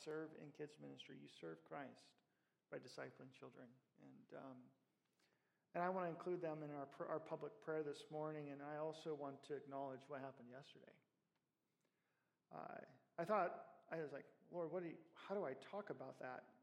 serve in kids ministry. You serve Christ by discipling children. And I want to include them in our public prayer this morning, and I also want to acknowledge what happened yesterday. I was like, Lord, how do I talk about that?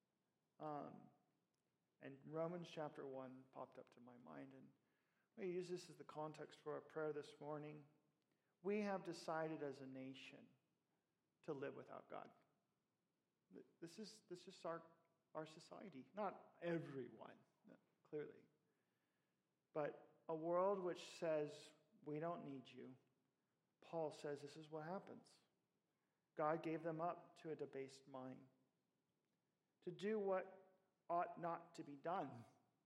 And Romans chapter 1 popped up to my mind, and we use this as the context for our prayer this morning. We have decided as a nation to live without God. This is just our society. Not everyone, clearly. But a world which says, we don't need you. Paul says this is what happens. God gave them up to a debased mind, to do what ought not to be done.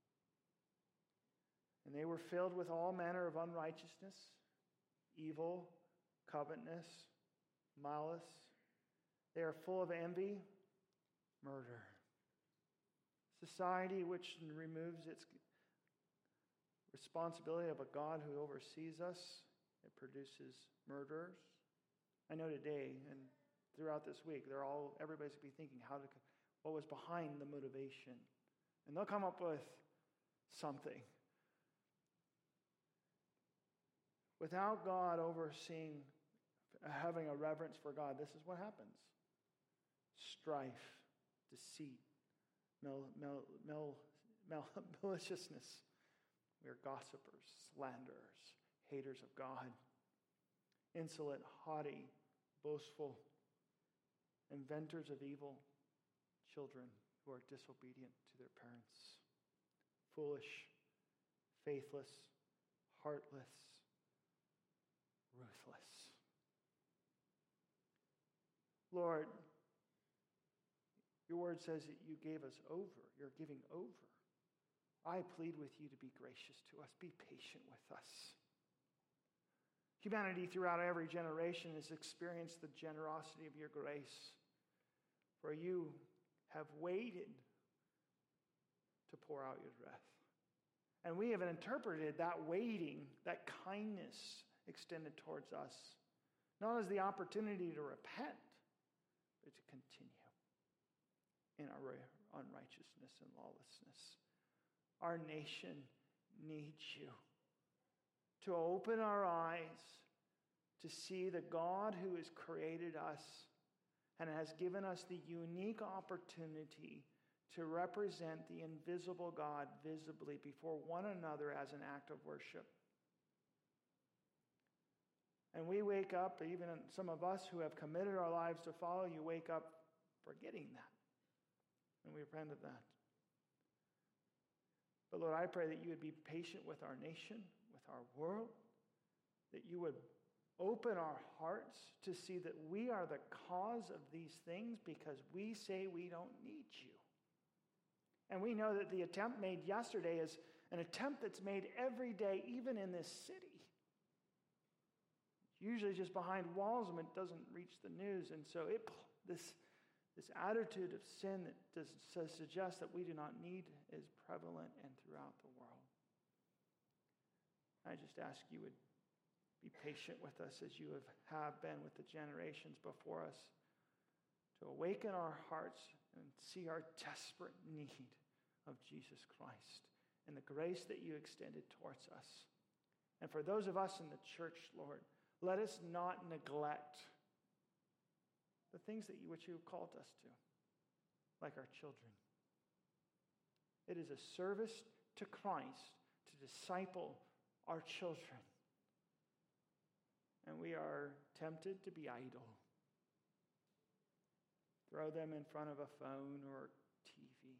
And they were filled with all manner of unrighteousness, evil, covetousness, malice. They are full of envy, murder. Society which removes its responsibility of a God who oversees us, it produces murderers. I know today and throughout this week, everybody's going to be thinking what was behind the motivation. And they'll come up with something. Without God overseeing, having a reverence for God, this is what happens. Strife, deceit, maliciousness. We are gossipers, slanderers, haters of God, insolent, haughty, boastful, inventors of evil, children who are disobedient to their parents, foolish, faithless, heartless, ruthless. Lord, your word says that you gave us over. You're giving over. I plead with you to be gracious to us. Be patient with us. Humanity throughout every generation has experienced the generosity of your grace. For you have waited to pour out your wrath. And we have interpreted that waiting, that kindness extended towards us, not as the opportunity to repent, but to continue in our unrighteousness and lawlessness. Our nation needs you to open our eyes to see the God who has created us and has given us the unique opportunity to represent the invisible God visibly before one another as an act of worship. And we wake up, even some of us who have committed our lives to follow you, wake up forgetting that. And we repent of that. But Lord, I pray that you would be patient with our nation, with our world, that you would open our hearts to see that we are the cause of these things because we say we don't need you. And we know that the attempt made yesterday is an attempt that's made every day, even in this city. Usually just behind walls and it doesn't reach the news. And so this attitude of sin that suggests that we do not need is prevalent and throughout the world. I just ask you would be patient with us as you have been with the generations before us, to awaken our hearts and see our desperate need of Jesus Christ and the grace that you extended towards us. And for those of us in the church, Lord, let us not neglect the things which you have called us to, like our children. It is a service to Christ to disciple our children. And we are tempted to be idle. Throw them in front of a phone or TV.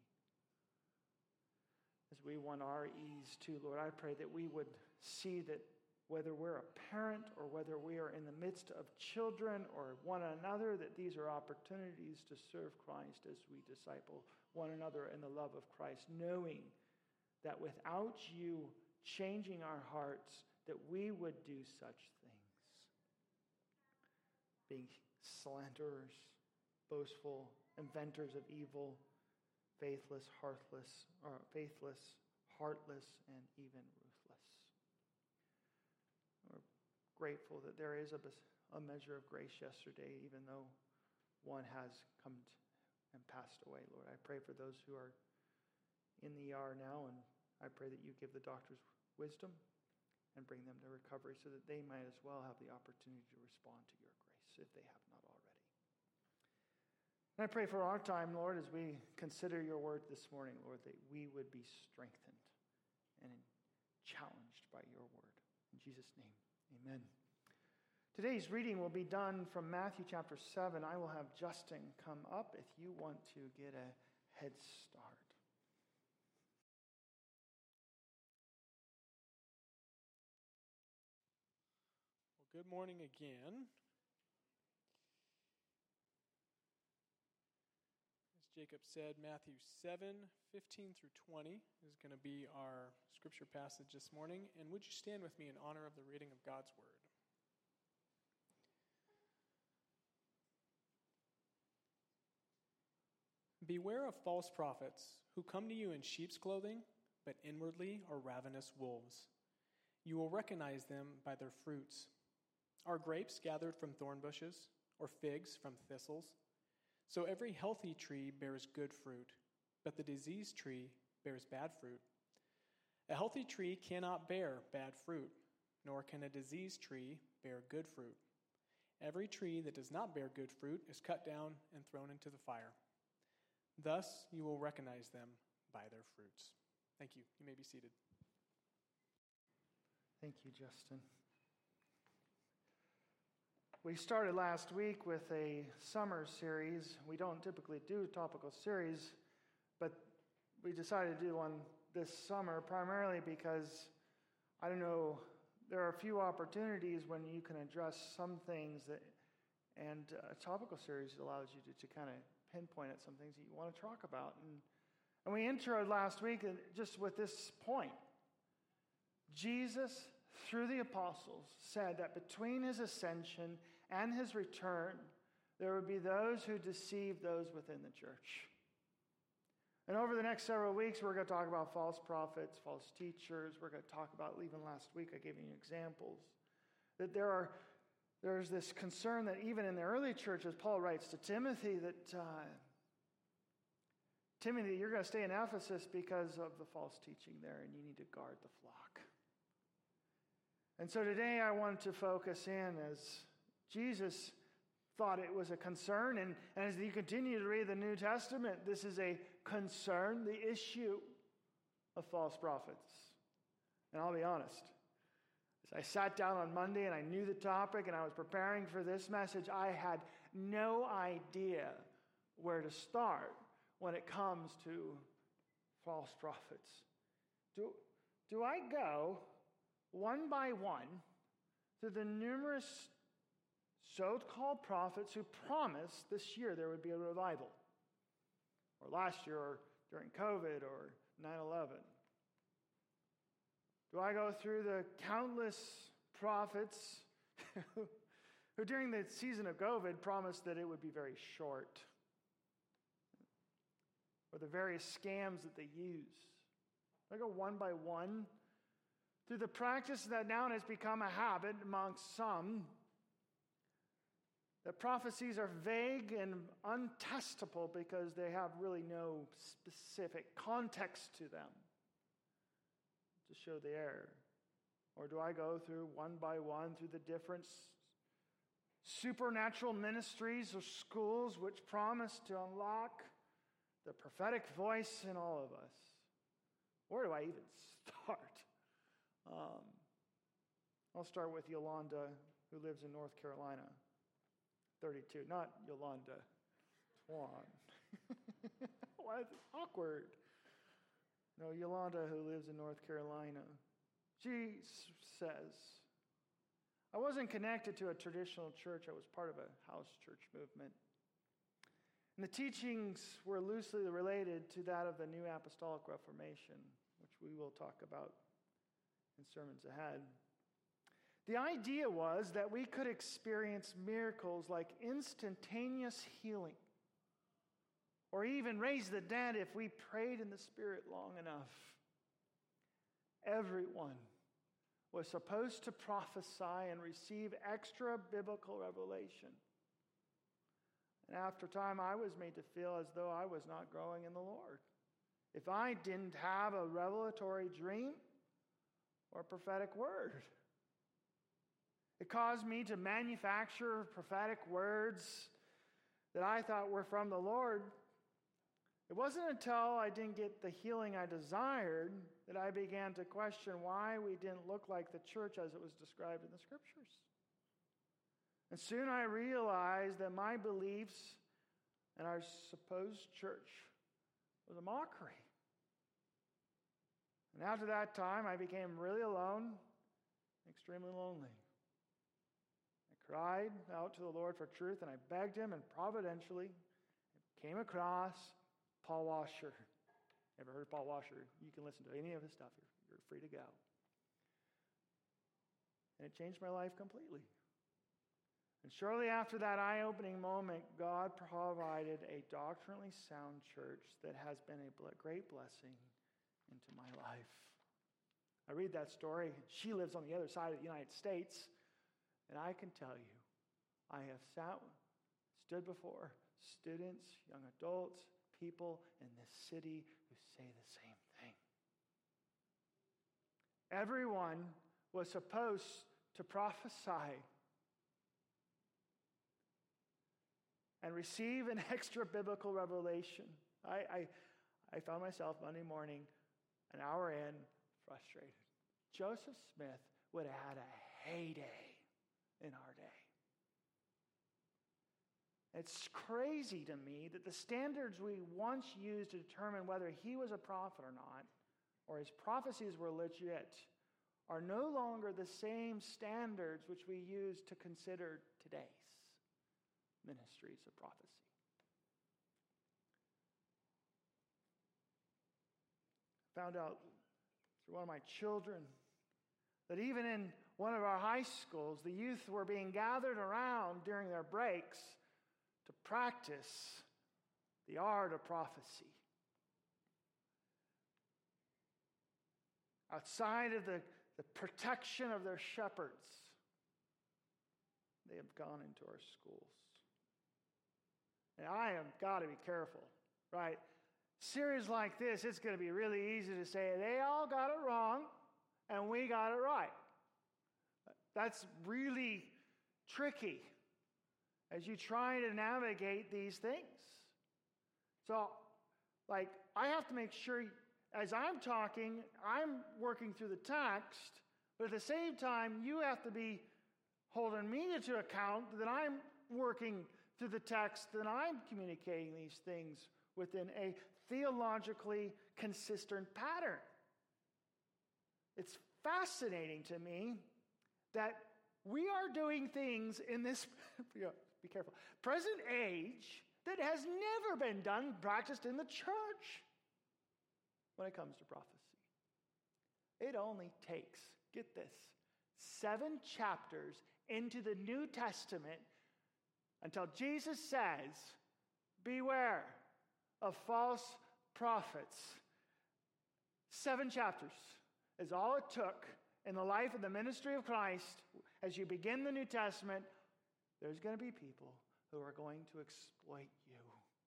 As we want our ease too, Lord, I pray that we would see that whether we're a parent or whether we are in the midst of children or one another, that these are opportunities to serve Christ as we disciple one another in the love of Christ, knowing that without you changing our hearts, that we would do such things. Being slanderers, boastful, inventors of evil, faithless, heartless, and even ruthless. We're grateful that there is a measure of grace yesterday, even though one has come and passed away, Lord. I pray for those who are in the ER now, and I pray that you give the doctors wisdom and bring them to recovery so that they might as well have the opportunity to respond to your grace if they have not already. And I pray for our time, Lord, as we consider your word this morning, Lord, that we would be strengthened and challenged by your word. In Jesus' name, amen. Today's reading will be done from Matthew chapter 7. I will have Justin come up if you want to get a head start. Well, good morning again. As Jacob said, Matthew 7:15 through 20 is going to be our scripture passage this morning. And would you stand with me in honor of the reading of God's word? Beware of false prophets who come to you in sheep's clothing, but inwardly are ravenous wolves. You will recognize them by their fruits. Are grapes gathered from thorn bushes, or figs from thistles? So every healthy tree bears good fruit, but the diseased tree bears bad fruit. A healthy tree cannot bear bad fruit, nor can a diseased tree bear good fruit. Every tree that does not bear good fruit is cut down and thrown into the fire. Thus you will recognize them by their fruits. Thank you. You may be seated. Thank you, Justin. We started last week with a summer series. We don't typically do a topical series, but we decided to do one this summer primarily because, I don't know, there are a few opportunities when you can address some things and a topical series allows you to kind of pinpoint at some things that you want to talk about. And we introed last week just with this point. Jesus, through the apostles, said that between his ascension and his return, there would be those who deceive those within the church. And over the next several weeks, we're going to talk about false prophets, false teachers. We're going to talk about, even last week, I gave you examples, that there's this concern that even in the early church, as Paul writes to Timothy, that Timothy, you're going to stay in Ephesus because of the false teaching there, and you need to guard the flock. And so today I want to focus in as Jesus thought it was a concern, and as you continue to read the New Testament, this is a concern, the issue of false prophets. And I'll be honest, as I sat down on Monday and I knew the topic and I was preparing for this message, I had no idea where to start when it comes to false prophets. Do I go one by one through the numerous so-called prophets who promised this year there would be a revival? Or last year, or during COVID, or 9/11? Do I go through the countless prophets who during the season of COVID promised that it would be very short? Or the various scams that they use? Do I go one by one through the practice that now has become a habit amongst some, that prophecies are vague and untestable because they have really no specific context to them to show the error? Or do I go through one by one through the different supernatural ministries or schools which promise to unlock the prophetic voice in all of us? Where do I even start? I'll start with Yolanda, who lives in North Carolina. 32, not Yolanda Twan. Why is it awkward? No, Yolanda, who lives in North Carolina. She says, I wasn't connected to a traditional church. I was part of a house church movement. And the teachings were loosely related to that of the New Apostolic Reformation, which we will talk about in sermons ahead. The idea was that we could experience miracles like instantaneous healing, or even raise the dead if we prayed in the Spirit long enough. Everyone was supposed to prophesy and receive extra biblical revelation. And after time, I was made to feel as though I was not growing in the Lord. If I didn't have a revelatory dream or a prophetic word, it caused me to manufacture prophetic words that I thought were from the Lord. It wasn't until I didn't get the healing I desired that I began to question why we didn't look like the church as it was described in the Scriptures. And soon I realized that my beliefs and our supposed church was a mockery. And after that time, I became really alone, extremely lonely. I cried out to the Lord for truth, and I begged him, and providentially came across Paul Washer. Ever heard of Paul Washer? You can listen to any of his stuff. You're free to go. And it changed my life completely. And shortly after that eye-opening moment, God provided a doctrinally sound church that has been a great blessing into my life. I read that story. She lives on the other side of the United States, and I can tell you, I have stood before students, young adults, people in this city who say the same thing. Everyone was supposed to prophesy and receive an extra biblical revelation. I found myself Monday morning, an hour in, frustrated. Joseph Smith would have had a heyday in our day. It's crazy to me that the standards we once used to determine whether he was a prophet or not, or his prophecies were legit, are no longer the same standards which we use to consider today's ministries of prophecy. I found out through one of my children that even in one of our high schools, the youth were being gathered around during their breaks to practice the art of prophecy. Outside of the protection of their shepherds, they have gone into our schools. And I have got to be careful, right? Series like this, it's going to be really easy to say they all got it wrong and we got it right. That's really tricky as you try to navigate these things. So, I have to make sure as I'm talking, I'm working through the text, but at the same time, you have to be holding me to account that I'm working through the text, that I'm communicating these things within a theologically consistent pattern. It's fascinating to me that we are doing things in this, be careful, present age that has never been done, practiced in the church when it comes to prophecy. It only takes, get this, 7 chapters into the New Testament until Jesus says, beware of false prophets. 7 chapters is all it took in the life and the ministry of Christ. As you begin the New Testament, there's going to be people who are going to exploit you.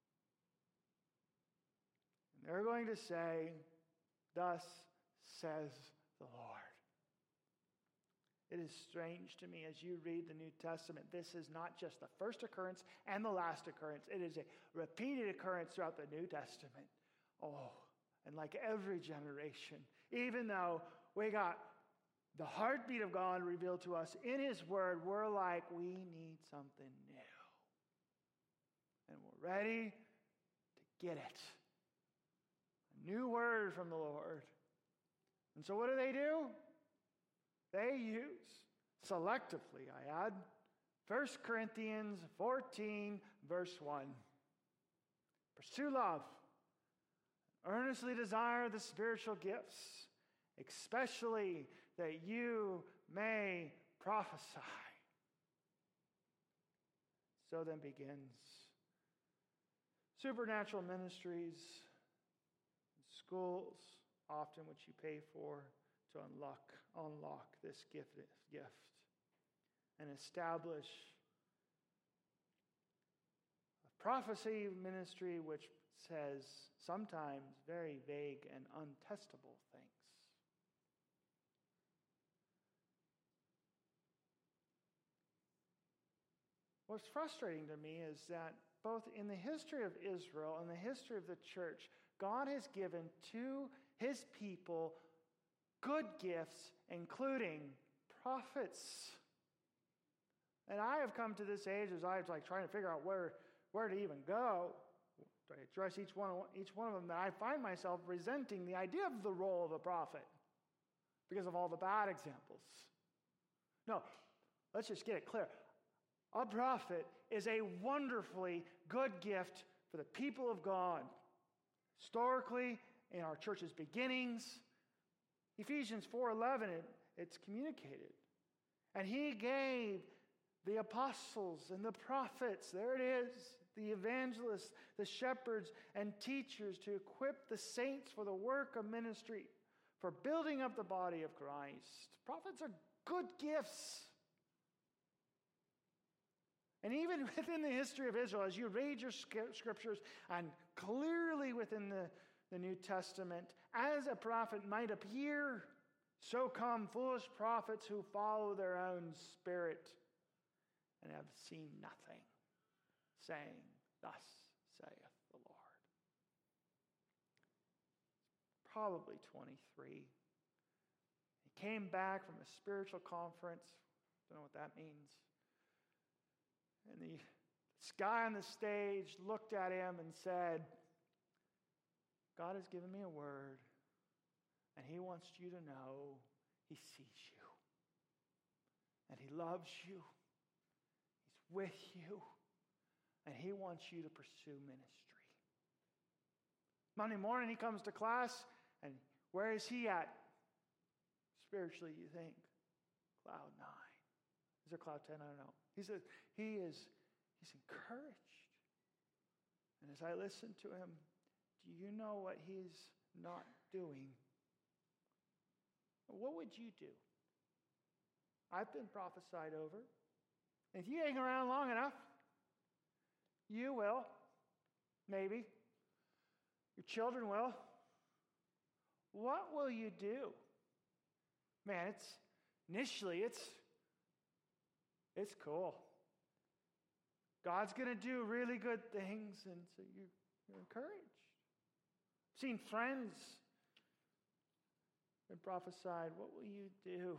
And they're going to say, thus says the Lord. It is strange to me as you read the New Testament, this is not just the first occurrence and the last occurrence. It is a repeated occurrence throughout the New Testament. Oh, and like every generation, even though we got the heartbeat of God revealed to us in His Word, we're like, we need something new. And we're ready to get it. A new word from the Lord. And so what do? They use, selectively I add, 1 Corinthians 14, verse 1. Pursue love. Earnestly desire the spiritual gifts, especially that you may prophesy. So then begins supernatural ministries, schools, often which you pay for, to unlock this gift and establish a prophecy ministry which says sometimes very vague and untestable things. What's frustrating to me is that both in the history of Israel and the history of the church, God has given to his people good gifts, including prophets. And I have come to this age as I was trying to figure out where to even go, to address each one of them, that I find myself resenting the idea of the role of a prophet because of all the bad examples. No, let's just get it clear. A prophet is a wonderfully good gift for the people of God. Historically, in our church's beginnings, Ephesians 4:11, it's communicated. And he gave the apostles and the prophets, there it is, the evangelists, the shepherds, and teachers to equip the saints for the work of ministry, for building up the body of Christ. Prophets are good gifts. And even within the history of Israel, as you read your scriptures, and clearly within the New Testament, as a prophet might appear, so come foolish prophets who follow their own spirit and have seen nothing, saying, "Thus saith the Lord." Probably 23. He came back from a spiritual conference. Don't know what that means. And this guy on the stage looked at him and said, "God has given me a word, and he wants you to know he sees you, and he loves you, he's with you, and he wants you to pursue ministry." Monday morning he comes to class, and where is he at? Spiritually, you think? Cloud 9. Is there cloud 10? I don't know. He says he's encouraged. And as I listen to him, do you know what he's not doing? What would you do? I've been prophesied over. If you hang around long enough, you will. Maybe. Your children will. What will you do? Man, initially it's cool. God's going to do really good things, and so you're encouraged. I've seen friends been prophesied. What will you do?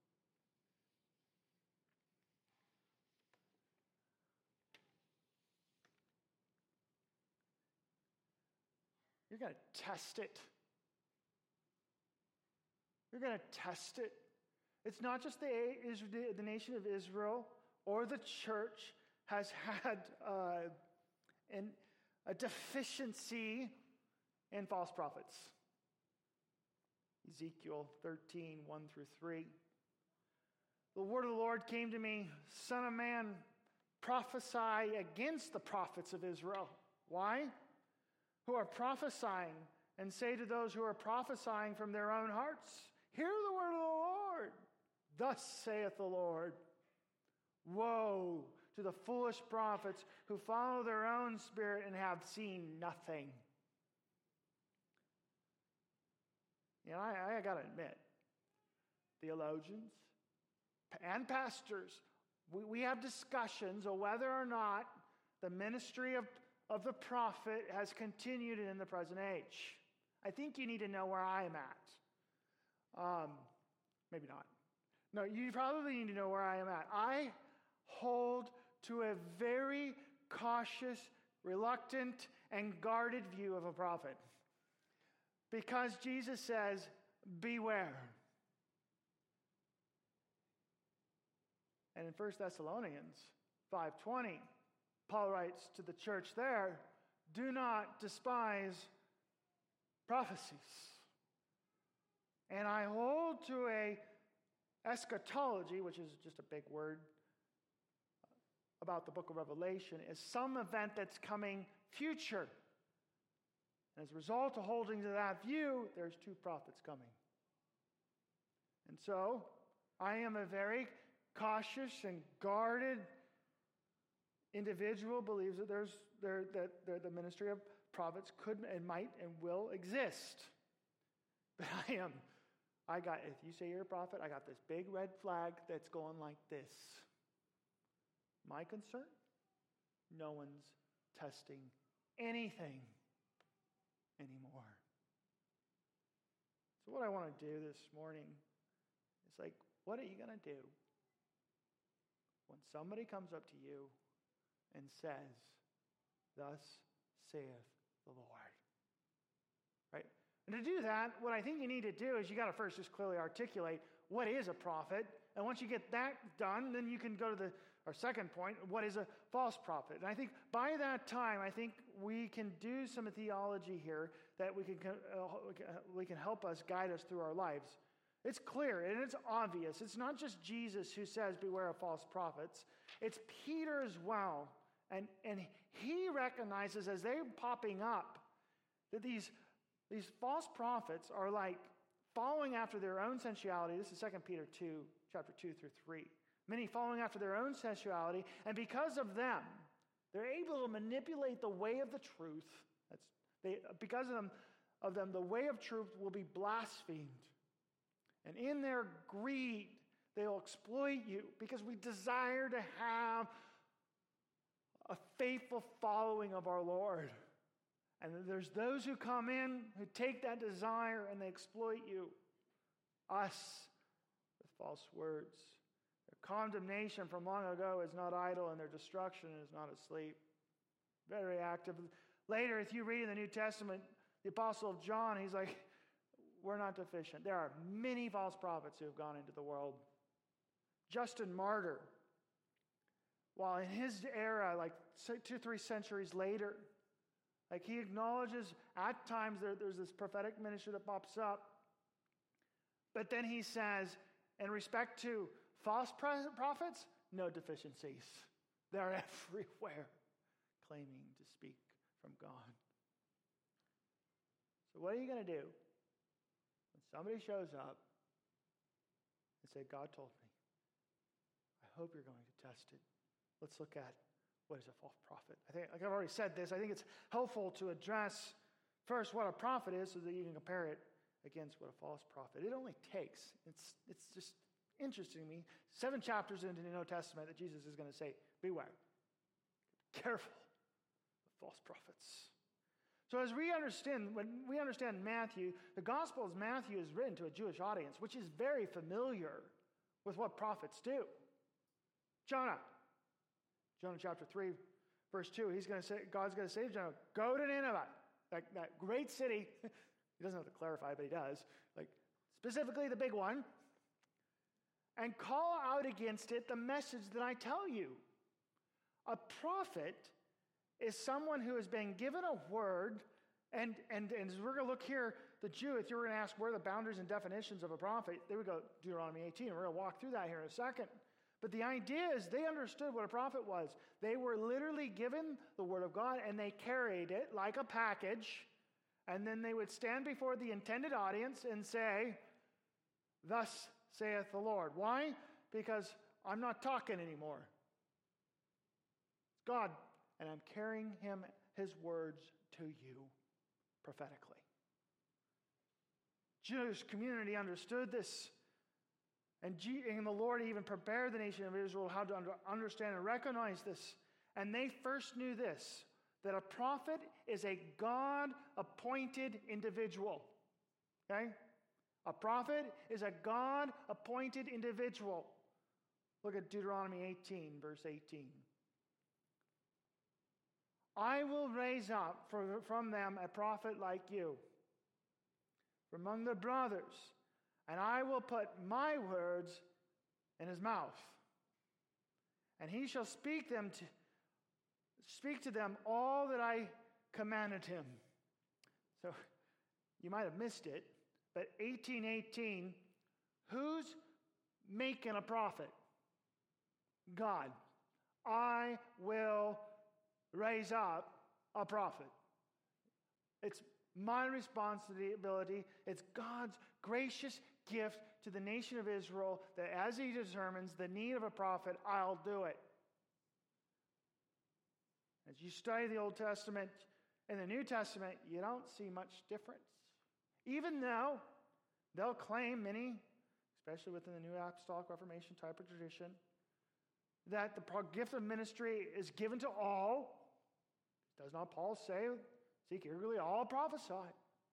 You're going to test it. You're going to test it. It's not just the nation of Israel or the church has had a deficiency in false prophets. Ezekiel 13, 1 through 3. The word of the Lord came to me, "Son of man, prophesy against the prophets of Israel." Why? "Who are prophesying, and say to those who are prophesying from their own hearts, hear the word of the Lord. Thus saith the Lord. Woe to the foolish prophets who follow their own spirit and have seen nothing." You know, I got to admit, theologians and pastors, we have discussions of whether or not the ministry of the prophet has continued in the present age. I think you need to know where I am at. Maybe not. No, you probably need to know where I am at. I hold to a very cautious, reluctant, and guarded view of a prophet. Because Jesus says, beware. And in 1 Thessalonians 5:20, Paul writes to the church there, do not despise prophecies. And I hold to a eschatology, which is just a big word about the book of Revelation, is some event that's coming future. And as a result of holding to that view, there's two prophets coming. And so, I am a very cautious and guarded individual believes that the ministry of prophets could and might and will exist. But if you say you're a prophet, I got this big red flag that's going like this. My concern? No one's testing anything anymore. So what I want to do this morning is like, what are you going to do when somebody comes up to you and says, "Thus saith the Lord"? Right? And to do that, what I think you need to do is you got to first just clearly articulate what is a prophet. And once you get that done, then you can go to our second point, what is a false prophet? And I think by that time, we can do some theology here that we can help us, guide us through our lives. It's clear and it's obvious. It's not just Jesus who says, "Beware of false prophets." It's Peter as well. And he recognizes as they're popping up that these false prophets are like following after their own sensuality. This is 2 Peter 2, chapter 2 through 3. Many following after their own sensuality, and because of them, they're able to manipulate the way of the truth. Because of them, the way of truth will be blasphemed. And in their greed, they'll exploit you because we desire to have a faithful following of our Lord. And there's those who come in who take that desire and they exploit you, us, with false words. Their condemnation from long ago is not idle, and their destruction is not asleep. Very active. Later, if you read in the New Testament, the Apostle John, he's like, we're not deficient. There are many false prophets who have gone into the world. Justin Martyr, while in his era, like 2-3 centuries later, like he acknowledges at times there's this prophetic ministry that pops up. But then he says, in respect to false prophets, no deficiencies. They're everywhere, claiming to speak from God. So what are you going to do when somebody shows up and say, "God told me"? I hope you're going to test it. Let's look at what is a false prophet. I think, like I've already said this, I think it's helpful to address first what a prophet is so that you can compare it against what a false prophet. It only takes, it's just interesting to me, 7 chapters into the New Testament that Jesus is going to say, beware, careful of false prophets. So as when we understand Matthew, the Gospel of Matthew is written to a Jewish audience, which is very familiar with what prophets do. Jonah chapter 3, verse 2, God's going to say to Jonah, "Go to Nineveh," that great city. He doesn't have to clarify, but he does. Like specifically the big one. "And call out against it the message that I tell you." A prophet is someone who has been given a word, and as we're going to look here, the Jew, if you were going to ask where are the boundaries and definitions of a prophet, there we go, Deuteronomy 18, and we're going to walk through that here in a second. But the idea is they understood what a prophet was. They were literally given the word of God, and they carried it like a package, and then they would stand before the intended audience and say, "Thus saith the Lord." Why? Because I'm not talking anymore. It's God, and I'm carrying his words to you prophetically. Jewish community understood this. And the Lord even prepared the nation of Israel how to understand and recognize this. And they first knew this, that a prophet is a God-appointed individual. Okay? A prophet is a God-appointed individual. Look at Deuteronomy 18, verse 18. "I will raise up from them a prophet like you, from among the brothers, and I will put my words in his mouth, and he shall speak to them all that I commanded him." So you might have missed it, but 18:18, who's making a prophet? God. "I will raise up a prophet." It's my responsibility. It's God's gracious gift to the nation of Israel that as he determines the need of a prophet, I'll do it. As you study the Old Testament and the New Testament, you don't see much difference. Even though they'll claim, many, especially within the New Apostolic Reformation type of tradition, that the gift of ministry is given to all. Does not Paul say, seek eagerly all prophesy?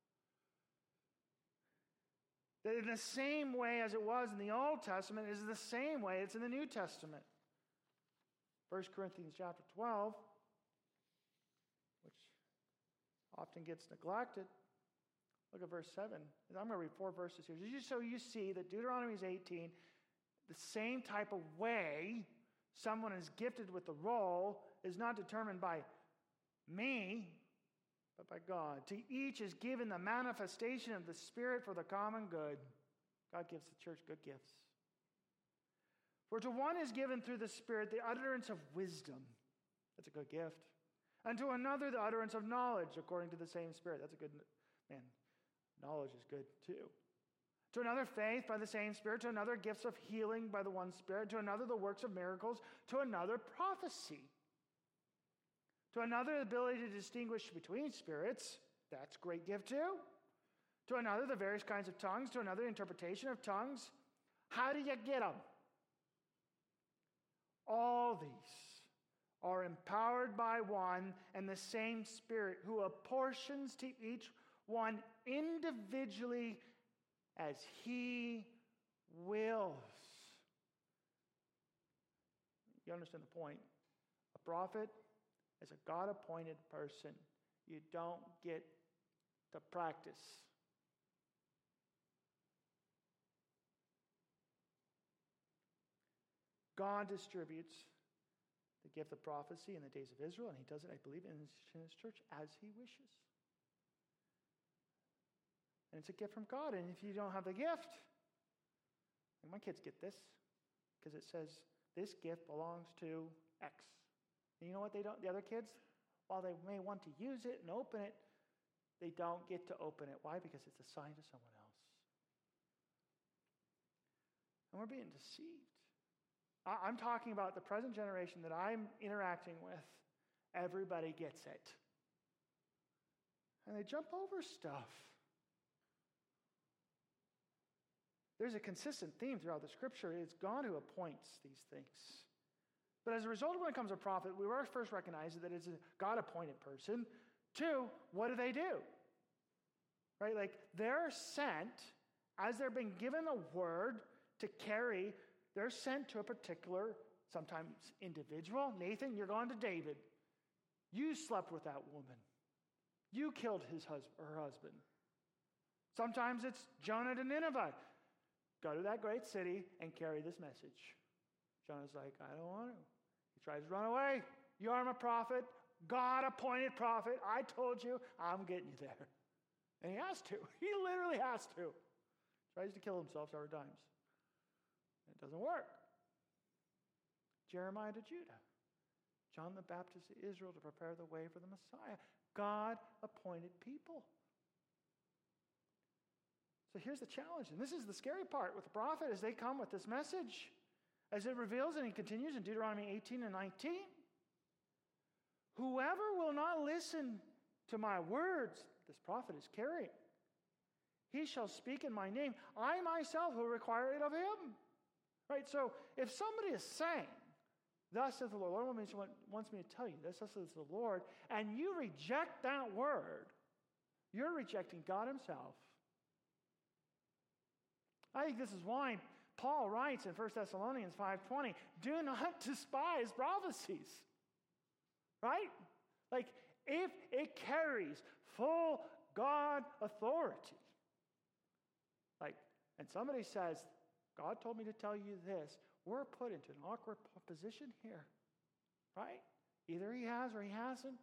That in the same way as it was in the Old Testament is the same way it's in the New Testament. 1 Corinthians chapter 12, which often gets neglected. Look at verse 7. I'm going to read 4 verses here. Just so you see that Deuteronomy is 18, the same type of way someone is gifted with the role is not determined by me, but by God. To each is given the manifestation of the Spirit for the common good. God gives the church good gifts. For to one is given through the Spirit the utterance of wisdom. That's a good gift. And to another the utterance of knowledge according to the same Spirit. That's a good, man, knowledge is good too. To another faith by the same Spirit. To another gifts of healing by the one Spirit. To another the works of miracles. To another prophecy. To another the ability to distinguish between spirits. That's a great gift too. To another the various kinds of tongues. To another interpretation of tongues. How do you get them? All these are empowered by one and the same Spirit, who apportions to each one individually as he wills. You understand the point? A prophet is a God-appointed person. You don't get to practice. God distributes the gift of prophecy in the days of Israel, and he does it, I believe, in his church as he wishes. And it's a gift from God, and if you don't have the gift, and my kids get this, because it says, this gift belongs to X. And you know what they don't, the other kids, while they may want to use it and open it, they don't get to open it. Why? Because it's assigned to someone else. And we're being deceived. I'm talking about the present generation that I'm interacting with. Everybody gets it. And they jump over stuff. There's a consistent theme throughout the Scripture. It's God who appoints these things. But as a result, when it comes to a prophet, we first recognize that it's a God-appointed person. 2, what do? Right? Like, they're sent, as they're being given a word to carry. They're sent to a particular, sometimes individual. Nathan, you're going to David. You slept with that woman. You killed her husband. Sometimes it's Jonah to Nineveh. Go to that great city and carry this message. Jonah's like, I don't want to. He tries to run away. You are my prophet, God-appointed prophet. I told you, I'm getting you there. And he has to. He literally has to. Tries to kill himself several times. It doesn't work. Jeremiah to Judah. John the Baptist to Israel to prepare the way for the Messiah. God-appointed people. So here's the challenge, and this is the scary part with the prophet as they come with this message. As it reveals, and he continues in Deuteronomy 18 and 19. Whoever will not listen to my words, this prophet is carrying, he shall speak in my name. I myself will require it of him. Right, so if somebody is saying, thus says the Lord, Lord wants me to tell you this, thus says the Lord, and you reject that word, you're rejecting God himself. I think this is why Paul writes in 1 Thessalonians 5:20, do not despise prophecies. Right? Like, if it carries full God authority, like, and somebody says, God told me to tell you this, we're put into an awkward position here. Right? Either he has or he hasn't.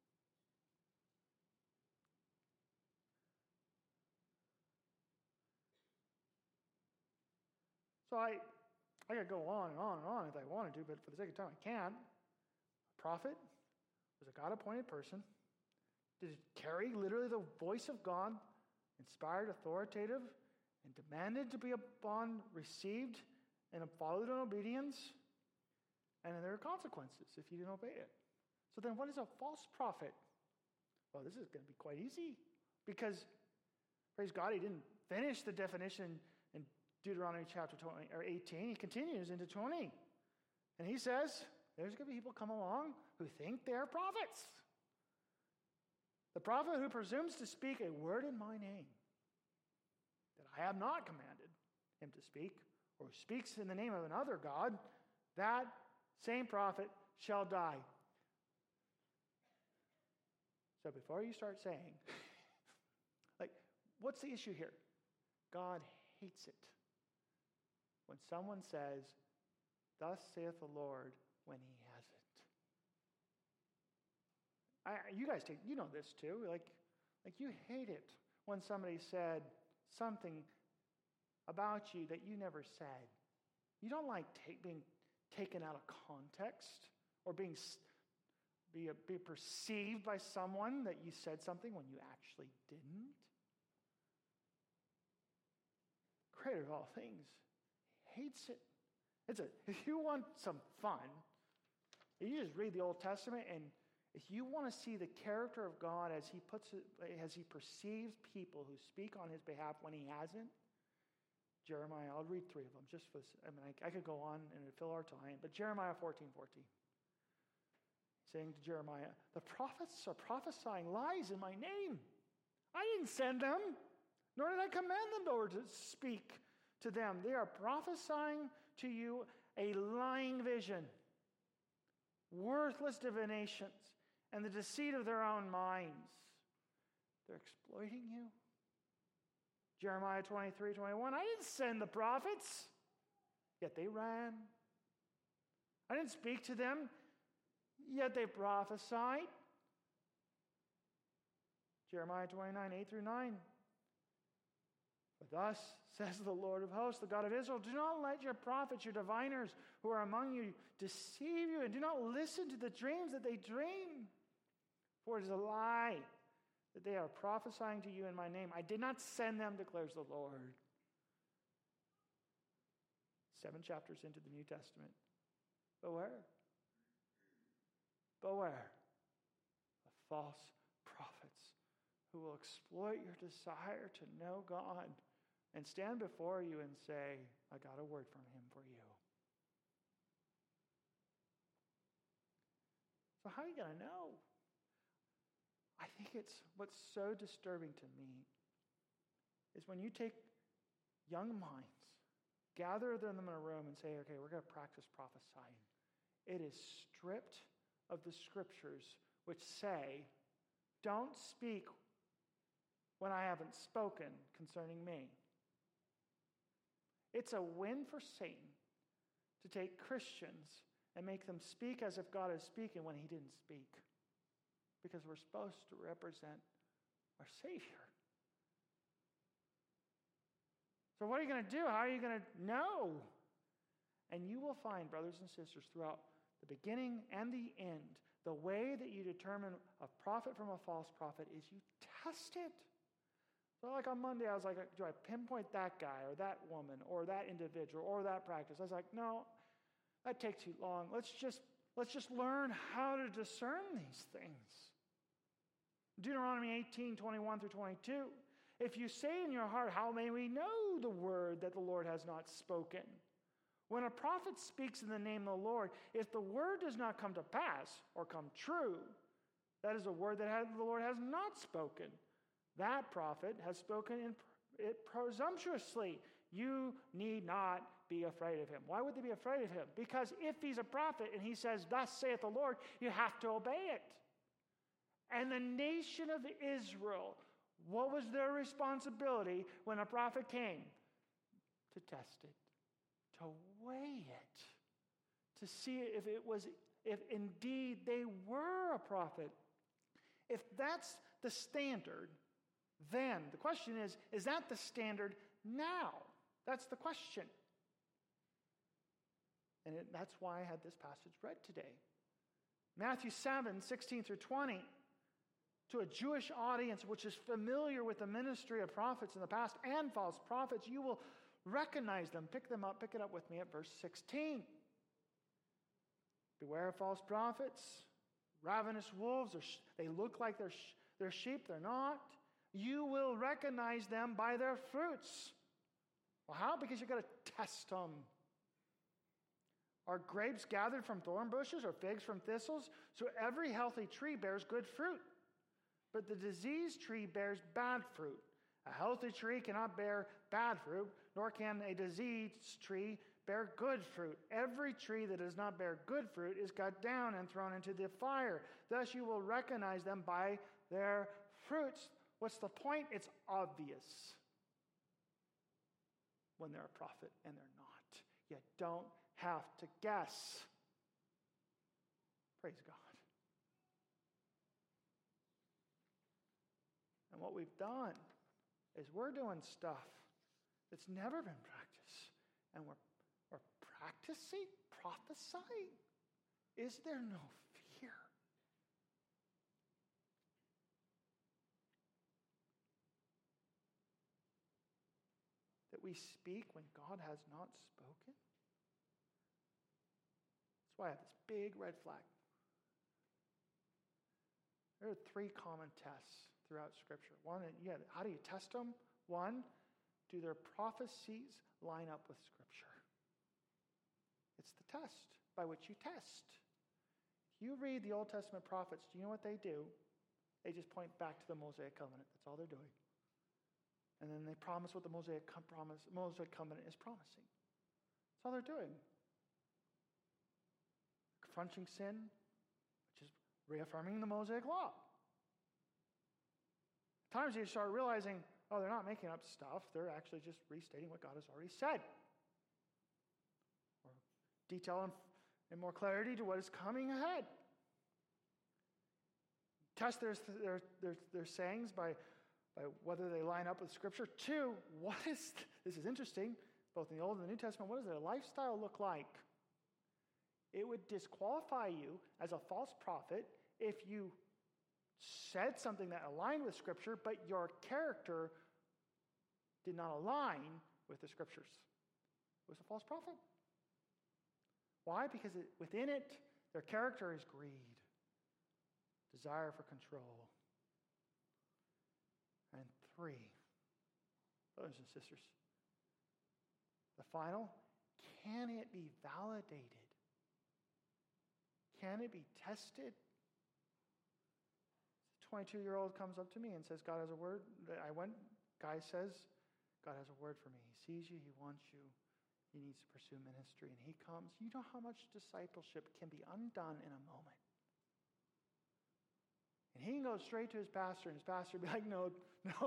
So I could go on and on and on if I wanted to, but for the sake of time, I can't. A prophet was a God-appointed person. Did it carry literally the voice of God, inspired, authoritative, and demanded to be upon received and followed in obedience? And there are consequences if you didn't obey it. So then what is a false prophet? Well, this is going to be quite easy because, praise God, he didn't finish the definition in Deuteronomy chapter 20 or 18. He continues into 20. And he says, there's going to be people come along who think they're prophets. The prophet who presumes to speak a word in my name that I have not commanded him to speak, or speaks in the name of another God, that same prophet shall die. So before you start saying, what's the issue here? God hates it when someone says, thus saith the Lord, when he hasn't. You guys know this too. Like you hate it when somebody said something about you that you never said. You don't like being taken out of context or be perceived by someone that you said something when you actually didn't. Creator of all things hates it. If you want some fun, you just read the Old Testament, and if you want to see the character of God as he perceives people who speak on his behalf when he hasn't, Jeremiah, I'll read 3 of them just for this. I could go on and it'd fill our time, but Jeremiah 14:14. Saying to Jeremiah, the prophets are prophesying lies in my name. I didn't send them, nor did I command them to speak to them. They are prophesying to you a lying vision, worthless divinations, and the deceit of their own minds. They're exploiting you. Jeremiah 23:21, I didn't send the prophets, yet they ran. I didn't speak to them, yet they prophesied. Jeremiah 29:8-9. But thus says the Lord of hosts, the God of Israel, do not let your prophets, your diviners who are among you, deceive you, and do not listen to the dreams that they dream. For it is a lie that they are prophesying to you in my name. I did not send them, declares the Lord. 7 chapters into the New Testament. Beware. Beware of false prophets who will exploit your desire to know God and stand before you and say, I got a word from him for you. So how are you going to know? I think it's what's so disturbing to me is when you take young minds, gather them in a room and say, okay, we're going to practice prophesying. It is stripped of the scriptures which say, don't speak when I haven't spoken concerning me. It's a win for Satan to take Christians and make them speak as if God is speaking when he didn't speak. Because we're supposed to represent our Savior. So what are you going to do? How are you going to know? And you will find, brothers and sisters, throughout the beginning and the end, the way that you determine a prophet from a false prophet is you test it. So like on Monday, I was like, do I pinpoint that guy or that woman or that individual or that practice? I was like, no, that takes too long. Let's just learn how to discern these things. Deuteronomy 18:21-22. If you say in your heart, how may we know the word that the Lord has not spoken? When a prophet speaks in the name of the Lord, if the word does not come to pass or come true, that is a word that the Lord has not spoken. That prophet has spoken it presumptuously. You need not be afraid of him. Why would they be afraid of him? Because if he's a prophet and he says, thus saith the Lord, you have to obey it. And the nation of Israel, what was their responsibility when a prophet came? To test it, to weigh it, to see if indeed they were a prophet. If that's the standard, then the question is that the standard now? That's the question. And that's why I had this passage read today. Matthew 7:16-20. To a Jewish audience which is familiar with the ministry of prophets in the past and false prophets, you will recognize them. Pick it up with me at verse 16. Beware of false prophets, ravenous wolves, they look like they're sheep, they're not. You will recognize them by their fruits. Well, how? Because you've got to test them. Are grapes gathered from thorn bushes or figs from thistles? So every healthy tree bears good fruit, but the diseased tree bears bad fruit. A healthy tree cannot bear bad fruit, nor can a diseased tree bear good fruit. Every tree that does not bear good fruit is cut down and thrown into the fire. Thus you will recognize them by their fruits. What's the point? It's obvious when they're a prophet and they're not. You don't have to guess. Praise God. And what we've done is we're doing stuff that's never been practiced. And we're practicing, prophesying. Is there no fear? That we speak when God has not spoken? That's why I have this big red flag. There are 3 common tests throughout Scripture. One, how do you test them? One, do their prophecies line up with Scripture? It's the test by which you test. If you read the Old Testament prophets, do you know what they do? They just point back to the Mosaic covenant. That's all they're doing. And then they promise what the Mosaic covenant is promising. That's all they're doing. Confronting sin, which is reaffirming the Mosaic law. At times you start realizing, they're not making up stuff. They're actually just restating what God has already said. Or detail and more clarity to what is coming ahead. Test their sayings by whether they line up with Scripture. 2, this is interesting, both in the Old and the New Testament, what does their lifestyle look like? It would disqualify you as a false prophet if you said something that aligned with Scripture, but your character did not align with the Scriptures. It was a false prophet. Why? Because within it, their character is greed, desire for control. And 3, brothers and sisters, the final, can it be validated? Can it be tested? A 22-year-old comes up to me and says, God has a word. Guy says, God has a word for me. He sees you, he wants you. He needs to pursue ministry. And he comes. You know how much discipleship can be undone in a moment. And he can go straight to his pastor, and his pastor will be like, no.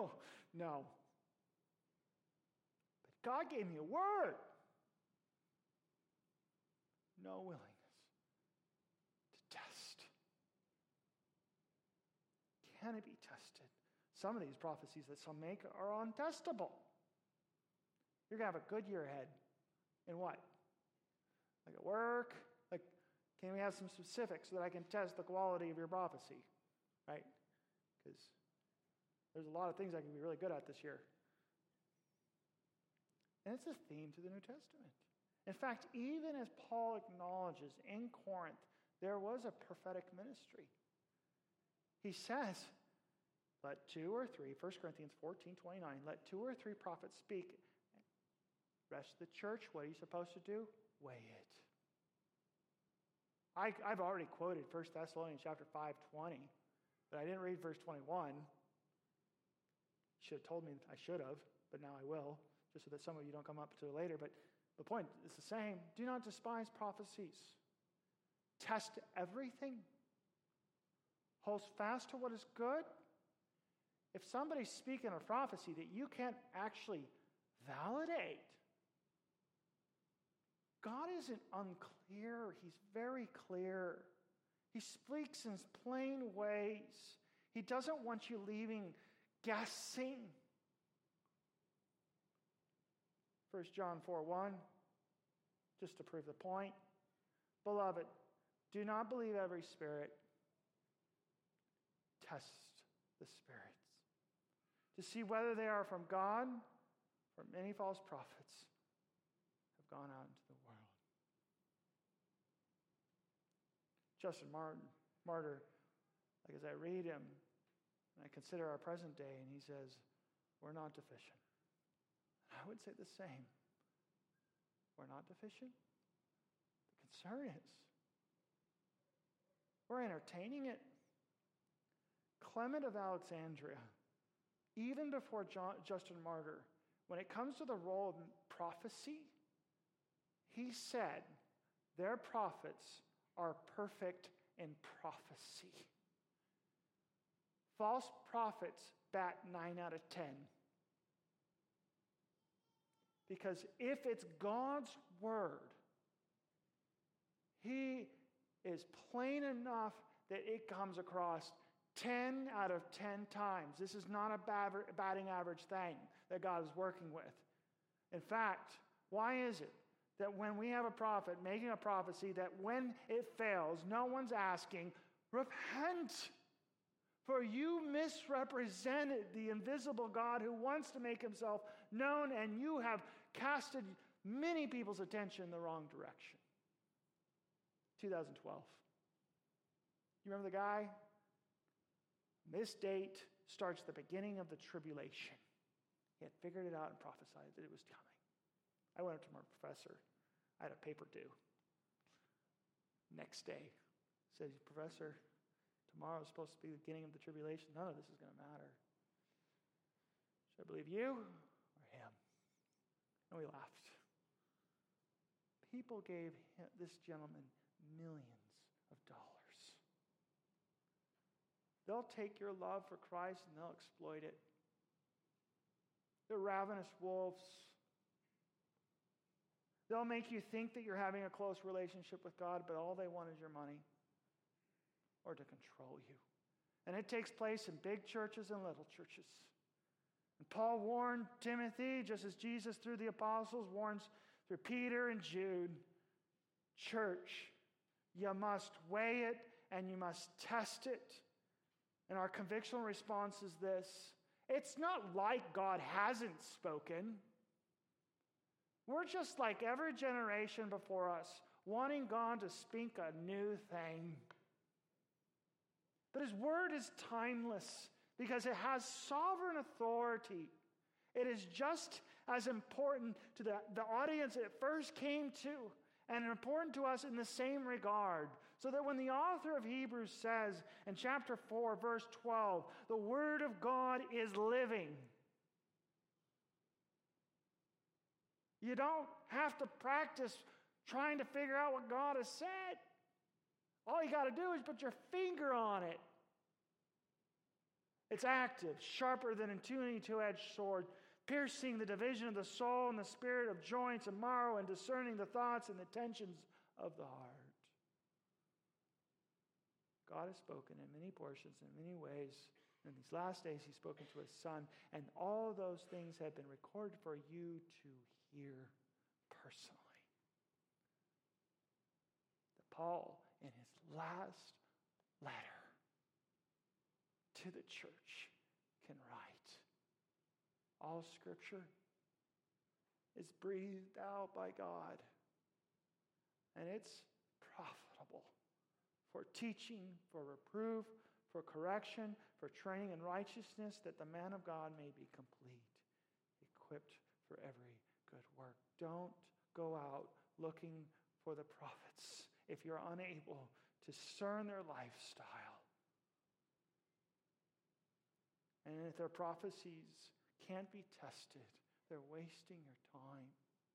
But God gave me a word. No willingness to test. Can it be tested? Some of these prophecies that some make are untestable. You're going to have a good year ahead. In what? Like at work? Like, can we have some specifics so that I can test the quality of your prophecy? Right? Because there's a lot of things I can be really good at this year. And it's a theme to the New Testament. In fact, even as Paul acknowledges in Corinth, there was a prophetic ministry. He says, let 2 or 3, 1 Corinthians 14:29, let 2 or 3 prophets speak. Rest of the church, what are you supposed to do? Weigh it. I've already quoted 1 Thessalonians chapter 5:20, but I didn't read verse 21. You should have told me I should have, but now I will, just so that some of you don't come up to it later. But the point is the same. Do not despise prophecies. Test everything. Hold fast to what is good. If somebody's speaking a prophecy that you can't actually validate, God isn't unclear. He's very clear. He speaks in plain ways. He doesn't want you leaving guessing. 1 John 4:1, just to prove the point. Beloved, do not believe every spirit. Test the spirits to see whether they are from God, for many false prophets have gone out into the world. Justin Martyr, like as I read him, and I consider our present day, and he says, we're not deficient. I would say the same. We're not deficient. The concern is, we're entertaining it. Clement of Alexandria, even before Justin Martyr, when it comes to the role of prophecy, he said their prophets are perfect in prophecy. False prophets bat 9 out of 10. Because if it's God's word, he is plain enough that it comes across 10 out of 10 times. This is not a batting average thing that God is working with. In fact, why is it that when we have a prophet making a prophecy, that when it fails, no one's asking, repent, for you misrepresented the invisible God who wants to make himself known, and you have casted many people's attention in the wrong direction. 2012. You remember the guy? This date starts the beginning of the tribulation. He had figured it out and prophesied that it was coming. I went up to my professor. I had a paper due. Next day, says, Professor, tomorrow is supposed to be the beginning of the tribulation. None of this is going to matter. Should I believe you or him? And we laughed. People gave this gentleman millions of dollars. They'll take your love for Christ and they'll exploit it. They're ravenous wolves. They'll make you think that you're having a close relationship with God, but all they want is your money or to control you. And it takes place in big churches and little churches. And Paul warned Timothy, just as Jesus through the apostles warns through Peter and Jude, church, you must weigh it and you must test it. And our convictional response is this: it's not like God hasn't spoken. We're just like every generation before us, wanting God to speak a new thing. But his word is timeless because it has sovereign authority. It is just as important to the audience it first came to, and important to us in the same regard. So that when the author of Hebrews says in chapter 4, verse 12, the word of God is living, you don't have to practice trying to figure out what God has said. All you got to do is put your finger on it. It's active, sharper than a two-edged sword, piercing the division of the soul and the spirit, of joints and marrow, and discerning the thoughts and the intentions of the heart. God has spoken in many portions, in many ways. In these last days, he's spoken to his Son, and all those things have been recorded for you to hear personally. That Paul, in his last letter to the church, can write, all Scripture is breathed out by God, and it's profitable for teaching, for reproof, for correction, for training in righteousness, that the man of God may be complete, equipped for every good work. Don't go out looking for the prophets if you're unable to discern their lifestyle. And if their prophecies can't be tested, they're wasting your time.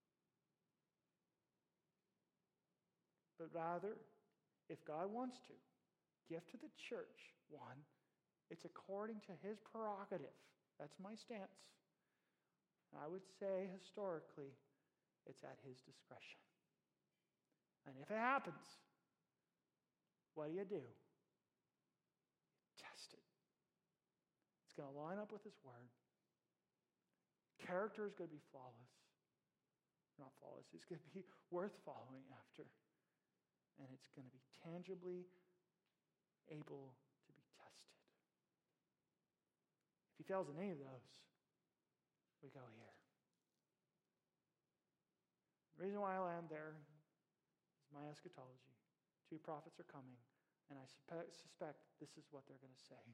But rather, if God wants to give to the church, one, it's according to his prerogative. That's my stance. I would say historically, it's at his discretion. And if it happens, what do? Test it. It's going to line up with his word. Character is going to be flawless. Not flawless. It's going to be worth following after. And it's going to be tangibly able to be tested. If he fails in any of those, we go here. The reason why I land there is my eschatology. 2 prophets are coming. And I suspect this is what they're going to say.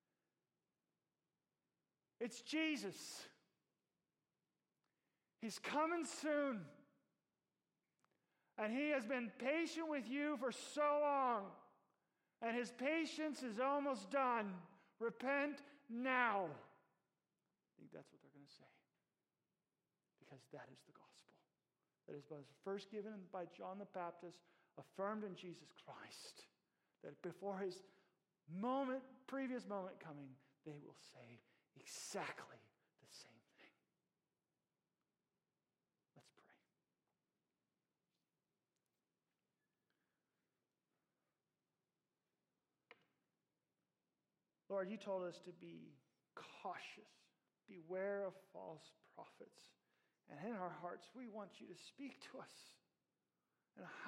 It's Jesus. He's coming soon. And he has been patient with you for so long. And his patience is almost done. Repent now. I think that's what they're going to say. Because that is the gospel. That is was first given by John the Baptist, affirmed in Jesus Christ. That before his previous moment coming, they will say exactly the same thing. Let's pray. Lord, you told us to be cautious. Beware of false prophets. And in our hearts, we want you to speak to us. And